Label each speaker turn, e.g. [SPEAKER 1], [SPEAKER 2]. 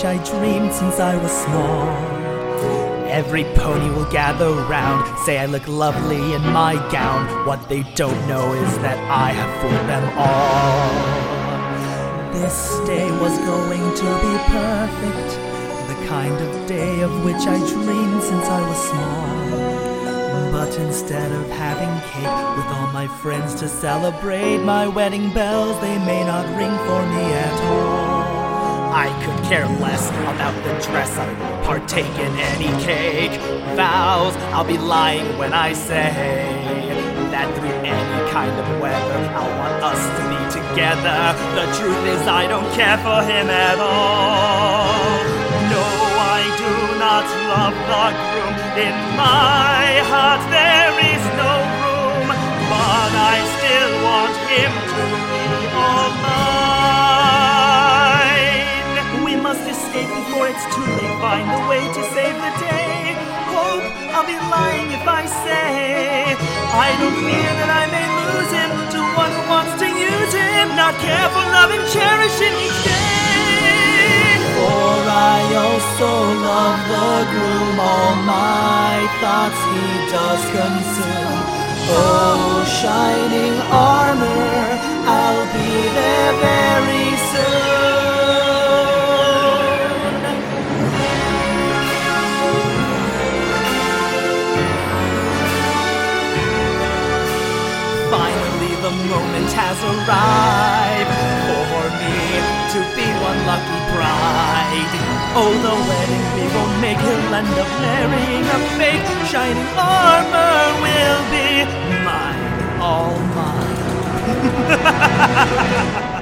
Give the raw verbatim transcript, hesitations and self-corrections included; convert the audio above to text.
[SPEAKER 1] which I dreamed since I was small. Every pony will gather round, say I look lovely in my gown. What they don't know is that I have fooled them all. This day was going to be perfect, the kind of day of which I dreamed since I was small. But instead of having cake with all my friends to celebrate my wedding bells, they may not ring for me at all. I could care less about the dress, I won't partake in any cake. Vows, I'll be lying when I say that through any kind of weather I'll want us to be together. The truth is I don't care for him at all. No, I do not love the groom. In my heart there is no room, but I still want him to be all mine. We must escape before it's too late, find a way to save the day. Hope I'll be lying if I say I don't fear that I may lose him to one who wants to use him, not care for love and cherish him each day. For I also love the groom, all my thoughts he does consume. Oh, shining armor, I'll be there very soon. Finally the moment has arrived for me to be one lucky bride. Oh, the wedding we won't make, he'll end up marrying a fake. Shining armor will be mine, all mine.